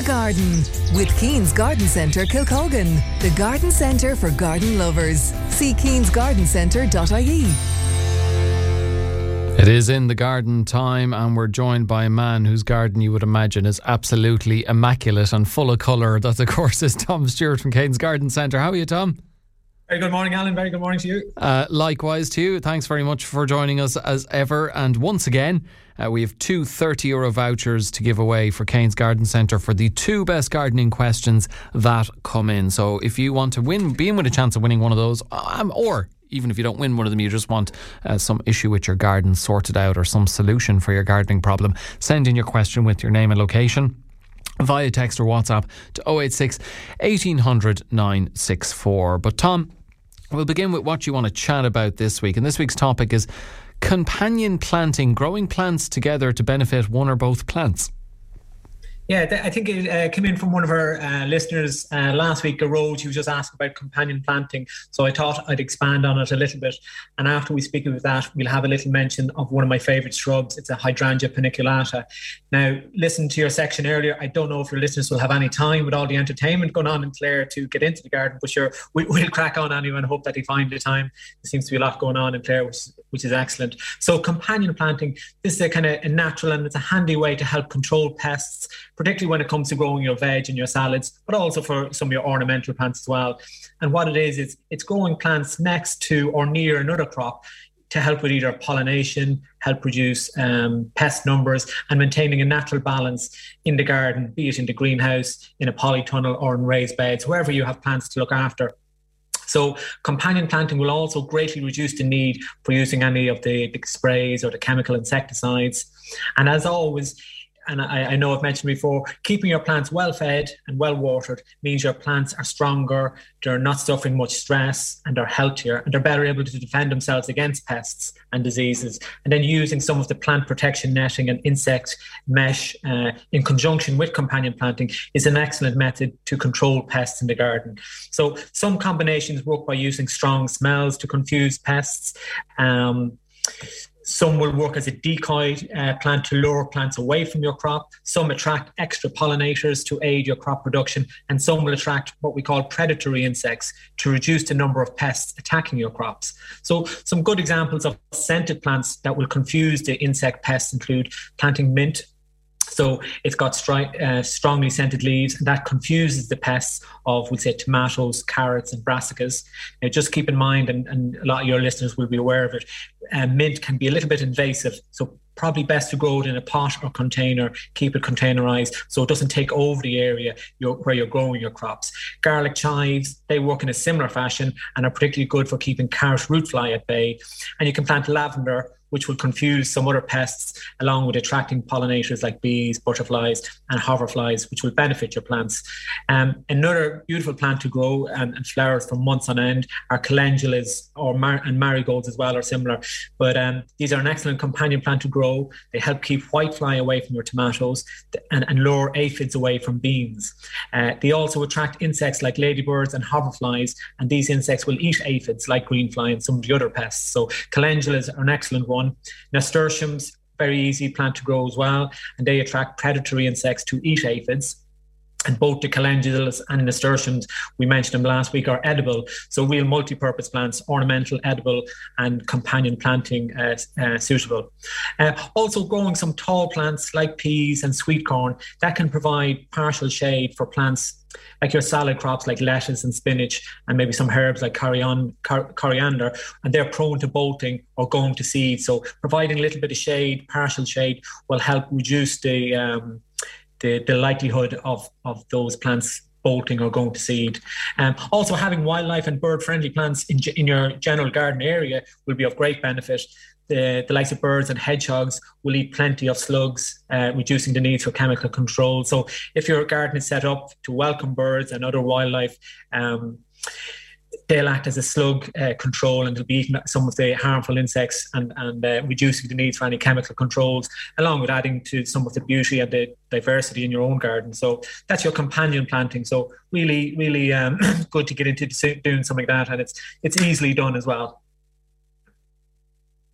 the Garden with Keane's Garden Centre Kilcogan, the garden centre for garden lovers. See keanesgardencentre.ie. It is in the garden time, and we're joined by a man whose garden you would imagine is absolutely immaculate and full of colour. That, of course, is Tom Stewart from Keane's Garden Centre. How are you, Tom? Very good morning, Alan. Very good morning to you. Likewise to you. Thanks very much for joining us as ever. And once again, we have two €30 vouchers to give away for Keane's Garden Centre for the two best gardening questions that come in. So if you want to win, be in with a chance of winning one of those, or even if you don't win one of them, you just want some issue with your garden sorted out or some solution for your gardening problem, send in your question with your name and location via text or WhatsApp to 086 1800 964. But Tom, we'll begin with what you want to chat about this week. And this week's topic is companion planting, growing plants together to benefit one or both plants. Yeah, I think it came in from one of our listeners last week, a road. She was just asking about companion planting. So I thought I'd expand on it a little bit. And after we speak about that, we'll have a little mention of one of my favourite shrubs. It's a Hydrangea paniculata. Now, listen to your section earlier. I don't know if your listeners will have any time with all the entertainment going on in Clare to get into the garden, but sure, we'll crack on anyway and hope that they find the time. There seems to be a lot going on in Clare, which is excellent. So companion planting, this is a kind of a natural and it's a handy way to help control pests, particularly when it comes to growing your veg and your salads, but also for some of your ornamental plants as well. And what it is it's growing plants next to or near another crop to help with either pollination, help reduce pest numbers, and maintaining a natural balance in the garden, be it in the greenhouse, in a polytunnel, or in raised beds, wherever you have plants to look after. So companion planting will also greatly reduce the need for using any of the sprays or the chemical insecticides. And as always, and I know I've mentioned before, keeping your plants well fed and well watered means your plants are stronger, they're not suffering much stress, and they're healthier, and they're better able to defend themselves against pests and diseases. And then using some of the plant protection netting and insect mesh in conjunction with companion planting is an excellent method to control pests in the garden. So some combinations work by using strong smells to confuse pests. Some will work as a decoy plant to lure plants away from your crop. Some attract extra pollinators to aid your crop production. And some will attract what we call predatory insects to reduce the number of pests attacking your crops. So some good examples of scented plants that will confuse the insect pests include planting mint. So it's got strongly scented leaves, and that confuses the pests of, we'll say, tomatoes, carrots, and brassicas. Now, just keep in mind, and a lot of your listeners will be aware of it, mint can be a little bit invasive. So probably best to grow it in a pot or container, keep it containerized so it doesn't take over the area where you're growing your crops. Garlic chives, they work in a similar fashion and are particularly good for keeping carrot root fly at bay. And you can plant lavender, which will confuse some other pests, along with attracting pollinators like bees, butterflies, and hoverflies, which will benefit your plants. Another beautiful plant to grow and flower for months on end are calendulas and marigolds as well, are similar. But these are an excellent companion plant to grow. They help keep whitefly away from your tomatoes and lure aphids away from beans. They also attract insects like ladybirds and hoverflies, and these insects will eat aphids like greenfly and some of the other pests. So calendulas are an excellent one. Nasturtiums, very easy plant to grow as well, and they attract predatory insects to eat aphids. And both the calendulas and nasturtiums, we mentioned them last week, are edible. So real multi-purpose plants, ornamental, edible, and companion planting suitable. Also growing some tall plants like peas and sweet corn, that can provide partial shade for plants like your salad crops like lettuce and spinach, and maybe some herbs like coriander, and they're prone to bolting or going to seed. So providing a little bit of shade, partial shade, will help reduce the likelihood of those plants bolting or going to seed. Also, having wildlife and bird-friendly plants in your general garden area will be of great benefit. The likes of birds and hedgehogs will eat plenty of slugs, reducing the need for chemical control. So if your garden is set up to welcome birds and other wildlife, they'll act as a slug control, and they'll be eating some of the harmful insects and reducing the need for any chemical controls, along with adding to some of the beauty and the diversity in your own garden. So that's your companion planting. So really, really good to get into doing something like that, and it's easily done as well.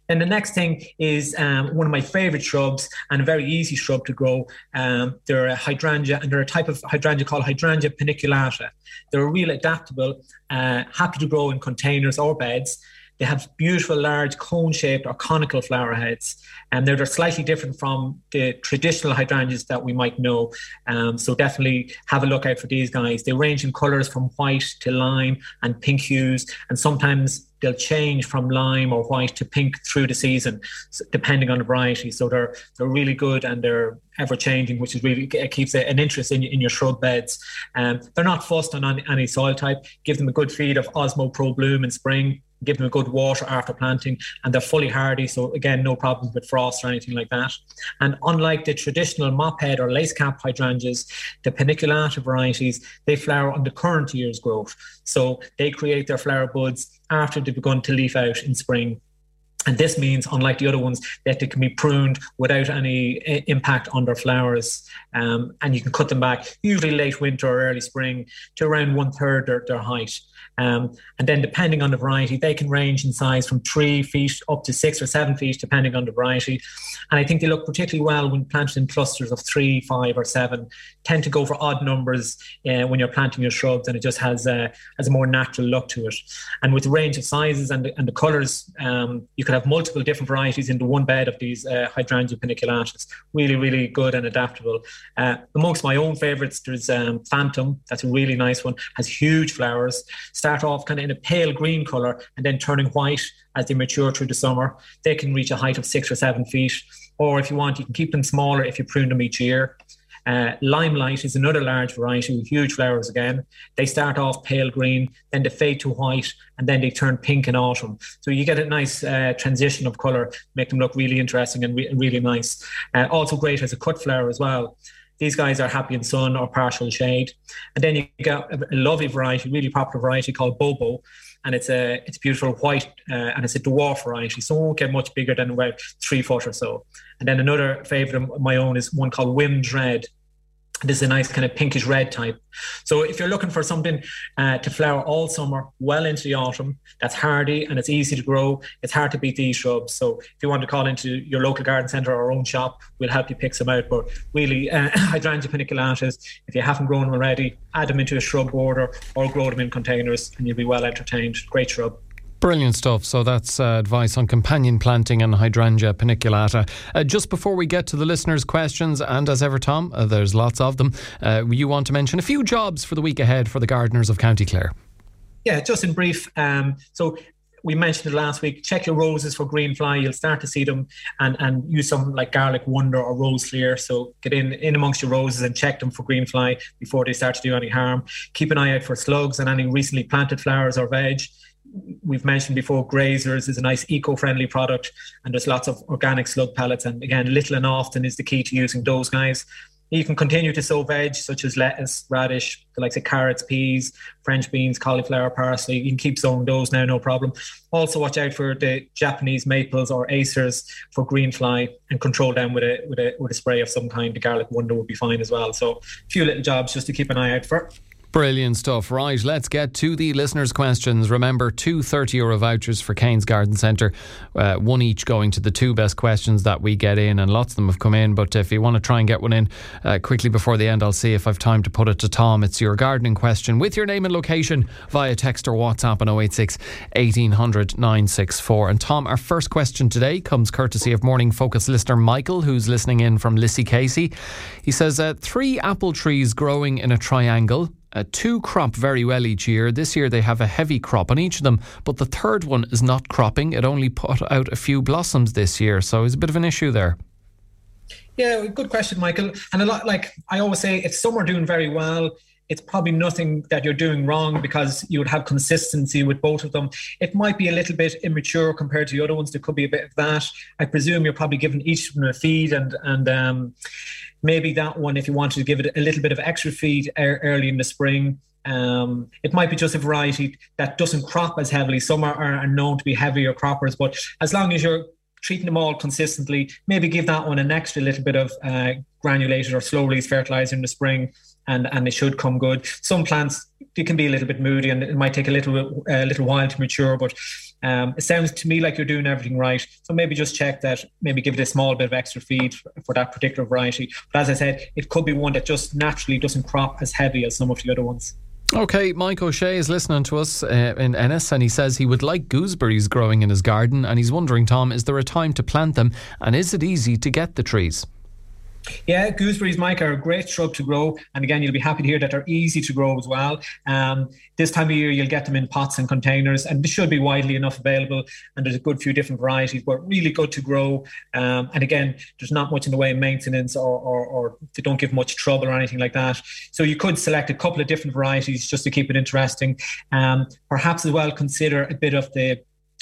Then the next thing is one of my favourite shrubs and a very easy shrub to grow. They're a hydrangea, and they're a type of hydrangea called Hydrangea paniculata. They're real adaptable, happy to grow in containers or beds. They have beautiful, large, cone-shaped or conical flower heads. And they're slightly different from the traditional hydrangeas that we might know. So definitely have a look out for these guys. They range in colours from white to lime and pink hues. And sometimes they'll change from lime or white to pink through the season, depending on the variety. So they're really good, and they're ever-changing, which is really keeps an interest in your shrub beds. They're not fussed on any soil type. Give them a good feed of Osmo Pro Bloom in spring. Give them a good water after planting, and they're fully hardy. So again, no problems with frost or anything like that. And unlike the traditional mophead or lace cap hydrangeas, the paniculata varieties, they flower on the current year's growth. So they create their flower buds after they've begun to leaf out in spring. And this means, unlike the other ones, that they can be pruned without any impact on their flowers. And you can cut them back, usually late winter or early spring, to around 1/3 their height. And then depending on the variety, they can range in size from 3 feet up to 6 or 7 feet, depending on the variety. And I think they look particularly well when planted in clusters of 3, 5 or 7. Tend to go for odd numbers when you're planting your shrubs, and it just has a more natural look to it. And with the range of sizes and the colours, you could have multiple different varieties into one bed of these Hydrangea paniculatas. Really, really good and adaptable. Amongst my own favourites, there's Phantom. That's a really nice one. Has huge flowers. Start off kind of in a pale green colour and then turning white as they mature through the summer. They can reach a height of 6 or 7 feet. Or if you want, you can keep them smaller if you prune them each year. Limelight is another large variety with huge flowers again. They start off pale green, then they fade to white, and then they turn pink in autumn. So you get a nice transition of colour, make them look really interesting and really nice. Also great as a cut flower as well. These guys are happy in sun or partial shade. And then you got a lovely variety, really popular variety called Bobo. And it's beautiful white, and it's a dwarf variety, so it won't get much bigger than about 3 foot or so. And then another favourite of my own is one called Wim's Red. This is a nice kind of pinkish red type. So if you're looking for something to flower all summer, well into the autumn, that's hardy and it's easy to grow, it's hard to beat these shrubs. So if you want to call into your local garden centre or our own shop, we'll help you pick some out. But really, Hydrangea paniculatas, if you haven't grown them already, add them into a shrub border or grow them in containers and you'll be well entertained. Great shrub. Brilliant stuff. So that's advice on companion planting and Hydrangea paniculata. Just before we get to the listeners' questions, and as ever, Tom, there's lots of them, you want to mention a few jobs for the week ahead for the gardeners of County Clare. Yeah, just in brief. So we mentioned it last week. Check your roses for green fly. You'll start to see them, and use some like Garlic Wonder or Rose Clear. So get in amongst your roses and check them for green fly before they start to do any harm. Keep an eye out for slugs and any recently planted flowers or veg. We've mentioned before, Grazers is a nice eco-friendly product, and there's lots of organic slug pellets, and again, little and often is the key to using those guys. You can continue to sow veg such as lettuce, radish, the likes of carrots, peas, French beans, cauliflower, parsley. You can keep sowing those now, no problem. Also watch out for the Japanese maples or acers for green fly, and control them with a spray of some kind. The Garlic Wonder would be fine as well. So a few little jobs just to keep an eye out for. Brilliant stuff. Right, let's get to the listeners' questions. Remember, 2 €30 vouchers for Kane's Garden Centre, one each going to the 2 best questions that we get in, and lots of them have come in, but if you want to try and get one in quickly before the end, I'll see if I've time to put it to Tom. It's your gardening question with your name and location via text or WhatsApp on 086 1800 964. And Tom, our first question today comes courtesy of Morning Focus listener Michael, who's listening in from Lissy Casey. He says, 3 apple trees growing in a triangle. 2 crop very well each year. This year they have a heavy crop on each of them, but the third one is not cropping. It only put out a few blossoms this year, so it's a bit of an issue there. Yeah, good question, Michael. And a lot, like I always say, if some are doing very well, it's probably nothing that you're doing wrong, because you would have consistency with both of them. It might be a little bit immature compared to the other ones. There could be a bit of that. I presume you're probably giving each of them a feed, and maybe that one, if you wanted to give it a little bit of extra feed early in the spring. It might be just a variety that doesn't crop as heavily. Some are known to be heavier croppers, but as long as you're treating them all consistently, maybe give that one an extra little bit of granulated or slow release fertilizer in the spring, and it should come good. Some plants, they can be a little bit moody, and it might take a little while to mature, but It sounds to me like you're doing everything right. So maybe just check that, maybe give it a small bit of extra feed for that particular variety. But as I said, it could be one that just naturally doesn't crop as heavy as some of the other ones. OK, Mike O'Shea is listening to us in Ennis, and he says he would like gooseberries growing in his garden, and he's wondering, Tom, is there a time to plant them, and is it easy to get the trees? Yeah, gooseberries, Mike, are a great shrub to grow. And again, you'll be happy to hear that they're easy to grow as well. This time of year, you'll get them in pots and containers, and they should be widely enough available. And there's a good few different varieties, but really good to grow. And again, there's not much in the way of maintenance or they don't give much trouble or anything like that. So you could select a couple of different varieties just to keep it interesting. Perhaps as well consider a bit of the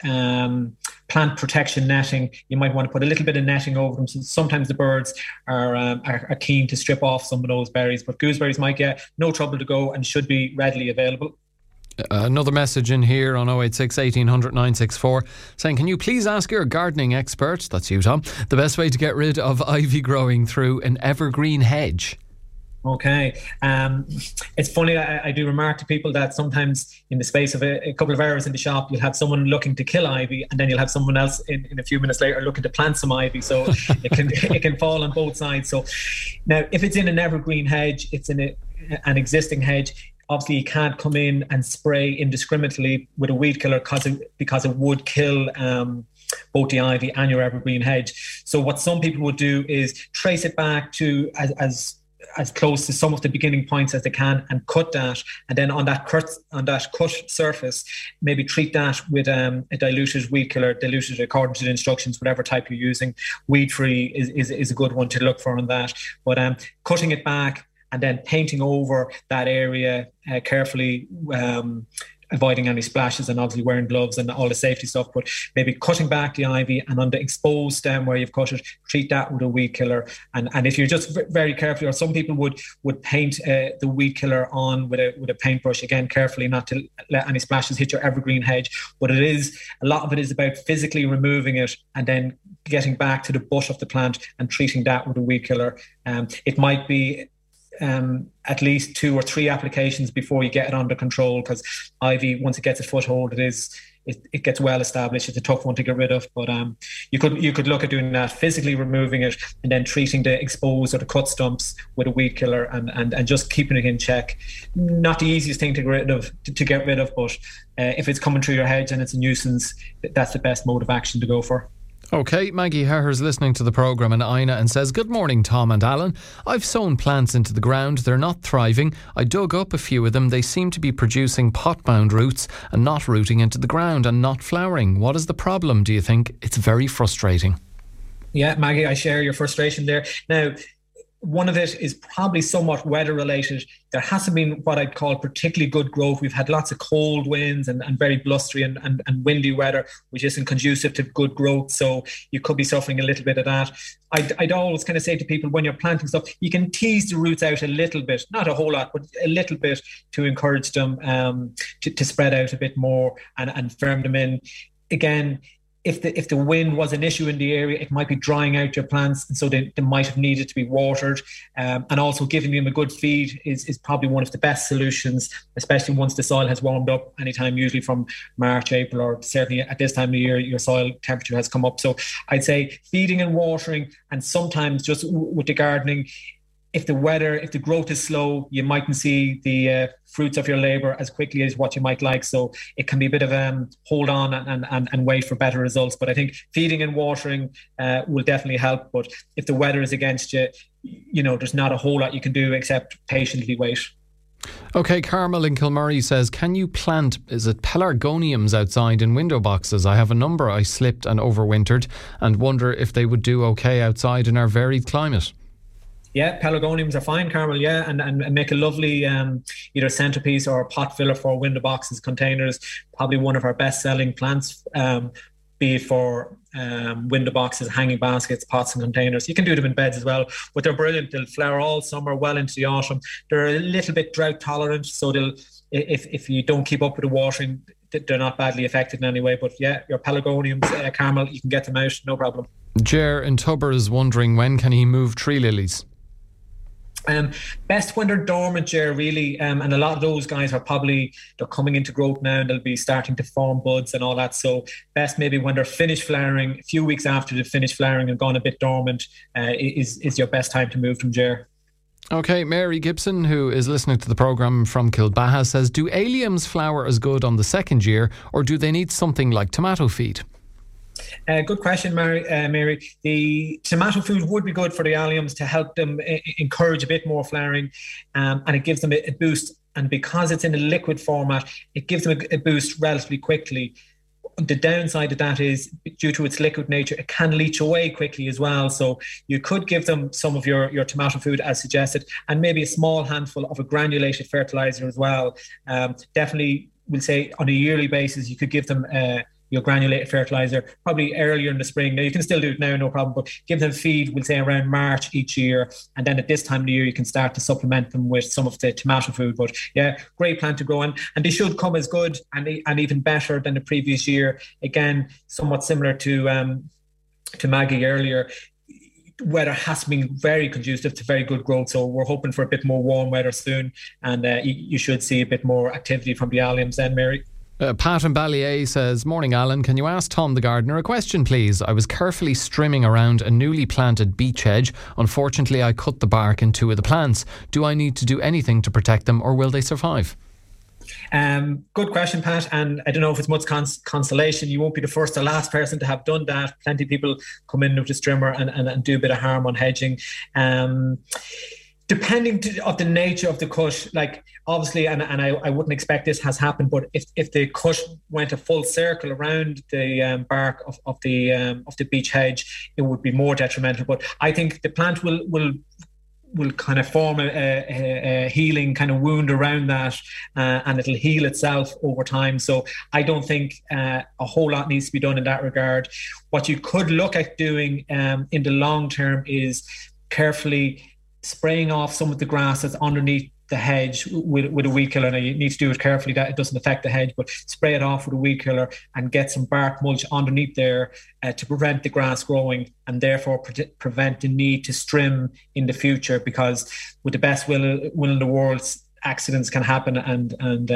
plant protection netting. You might want to put a little bit of netting over them. So sometimes the birds are keen to strip off some of those berries. But gooseberries, Mike, no trouble to go and should be readily available. Another message in here on 086 1800 964 saying, can you please ask your gardening expert, that's you, Tom, the best way to get rid of ivy growing through an evergreen hedge? Okay. It's funny, I do remark to people that sometimes in the space of a couple of hours in the shop, you'll have someone looking to kill ivy, and then you'll have someone else in a few minutes later looking to plant some ivy. So it can fall on both sides. So now, if it's in an evergreen hedge, it's in an existing hedge, obviously you can't come in and spray indiscriminately with a weed killer because it would kill both the ivy and your evergreen hedge. So what some people would do is trace it back to as close to some of the beginning points as they can and cut that, and then on that cut surface maybe treat that with a diluted weed killer, diluted according to the instructions, whatever type you're using. Weed free is a good one to look for on that. But cutting it back and then painting over that area carefully, avoiding any splashes, and obviously wearing gloves and all the safety stuff, but maybe cutting back the ivy, and on the exposed stem where you've cut it, treat that with a weed killer. And if you're just very carefully, or some people would paint the weed killer on with a paintbrush, again carefully not to let any splashes hit your evergreen hedge. But a lot of it is about physically removing it and then getting back to the bush of the plant and treating that with a weed killer. It might be at least 2 or 3 applications before you get it under control, because ivy, once it gets a foothold, it gets well established. It's a tough one to get rid of. But you could look at doing that, physically removing it and then treating the exposed or the cut stumps with a weed killer and just keeping it in check. Not the easiest thing to get rid of, but if it's coming through your hedge and it's a nuisance, that's the best mode of action to go for. OK, Maggie Herr's listening to the programme in Ina and says, good morning, Tom and Alan. I've sown plants into the ground. They're not thriving. I dug up a few of them. They seem to be producing pot-bound roots and not rooting into the ground and not flowering. What is the problem, do you think? It's very frustrating. Yeah, Maggie, I share your frustration there. Now, one of it is probably somewhat weather related. There hasn't been what I'd call particularly good growth. We've had lots of cold winds and very blustery and windy weather, which isn't conducive to good growth. So you could be suffering a little bit of that. I'd always kind of say to people, when you're planting stuff, you can tease the roots out a little bit, not a whole lot, but a little bit, to encourage them to spread out a bit more and firm them in. Again, if the wind was an issue in the area, it might be drying out your plants, and so they might have needed to be watered. And also giving them a good feed is probably one of the best solutions, especially once the soil has warmed up anytime, usually from March, April, or certainly at this time of year, your soil temperature has come up. So I'd say feeding and watering, and sometimes just with the gardening, if the growth is slow, you mightn't see the fruits of your labour as quickly as what you might like. So it can be a bit of hold on and wait for better results. But I think feeding and watering will definitely help. But if the weather is against you, there's not a whole lot you can do except patiently wait. OK, Carmel in Kilmurray says, can you plant, is it pelargoniums outside in window boxes? I have a number I slipped and overwintered and wonder if they would do OK outside in our varied climate. Yeah, pelargoniums are fine, Carmel, yeah, and make a lovely either centerpiece or pot filler for window boxes, containers. Probably one of our best-selling plants, be it for window boxes, hanging baskets, pots and containers. You can do them in beds as well, but they're brilliant. They'll flower all summer, well into the autumn. They're a little bit drought tolerant, so if you don't keep up with the watering, they're not badly affected in any way. But yeah, your pelargoniums, Carmel, you can get them out, no problem. Ger in Tubber is wondering, when can he move tree lilies? Best when they're dormant, Jer, really. And a lot of those guys they're coming into growth now and they'll be starting to form buds and all that. So best maybe when they're finished flowering, a few weeks after they've finished flowering and gone a bit dormant, is your best time to move them, Jer. Okay, Mary Gibson, who is listening to the programme from Kilbaha, says, do alliums flower as good on the second year, or do they need something like tomato feed? Good question, Mary. The tomato food would be good for the alliums to help them encourage a bit more flowering, and it gives them a boost. And because it's in a liquid format, it gives them a boost relatively quickly. The downside of that is, due to its liquid nature, it can leach away quickly as well. So you could give them some of your tomato food as suggested, and maybe a small handful of a granulated fertilizer as well. Definitely, we'll say on a yearly basis, you could give them your granulated fertilizer probably earlier in the spring. Now, you can still do it now, no problem, but give them feed, we'll say around March each year. And then at this time of the year, you can start to supplement them with some of the tomato food. But yeah, great plant to grow in. And they should come as good and even better than the previous year. Again, somewhat similar to Maggie earlier. Weather has been very conducive to very good growth. So we're hoping for a bit more warm weather soon. And you should see a bit more activity from the alliums then, Mary. Pat in Ballier says, morning Alan, can you ask Tom the gardener a question please? I was carefully strimming around a newly planted beech hedge. Unfortunately I cut the bark in two of the plants. Do I need to do anything to protect them, or will they survive? Good question, Pat, and I don't know if it's much consolation. You won't be the first or last person to have done that. Plenty of people come in with a strimmer and do a bit of harm on hedging. Depending of the nature of the cut, like obviously, and I wouldn't expect this has happened, but if the cut went a full circle around the bark of the beech hedge, it would be more detrimental. But I think the plant will kind of form a healing kind of wound around that, and it'll heal itself over time. So I don't think a whole lot needs to be done in that regard. What you could look at doing in the long term is carefully spraying off some of the grass that's underneath the hedge with a weed killer. Now you need to do it carefully that it doesn't affect the hedge, but spray it off with a weed killer and get some bark mulch underneath there to prevent the grass growing, and therefore prevent the need to trim in the future, because with the best will in the world, accidents can happen, and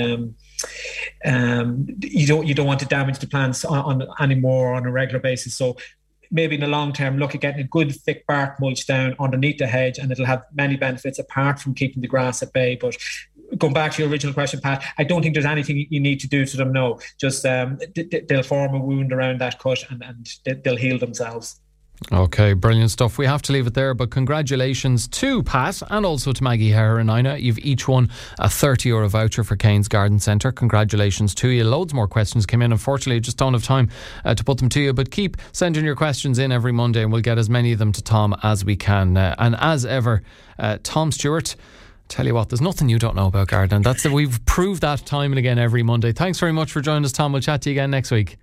you don't want to damage the plants anymore on a regular basis. So maybe in the long term, look at getting a good thick bark mulch down underneath the hedge, and it'll have many benefits apart from keeping the grass at bay. But going back to your original question, Pat, I don't think there's anything you need to do to them. No, just they'll form a wound around that cut, and they'll heal themselves. Okay, brilliant stuff. We have to leave it there, but congratulations to Pat and also to Maggie Hare and Ina. You've each won a €30 voucher for Kane's Garden Centre. Congratulations to you. Loads more questions came in. Unfortunately, just don't have time to put them to you, but keep sending your questions in every Monday and we'll get as many of them to Tom as we can. And as ever, Tom Stewart, tell you what, there's nothing you don't know about gardening. We've proved that time and again every Monday. Thanks very much for joining us, Tom. We'll chat to you again next week.